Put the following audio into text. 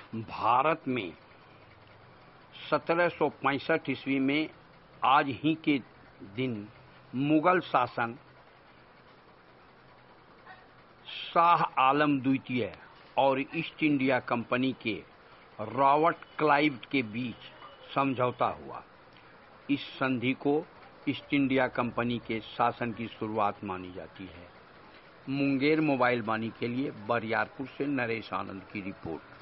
भारत में 1765 ईस्वी में आज ही के दिन मुगल शासन शाह आलम द्वितीय और ईस्ट इंडिया कंपनी के रॉबर्ट क्लाइव के बीच समझौता हुआ। इस संधि को ईस्ट इंडिया कंपनी के शासन की शुरुआत मानी जाती है। मुंगेर मोबाइल वाणी के लिए बरियारपुर से नरेश आनंद की रिपोर्ट।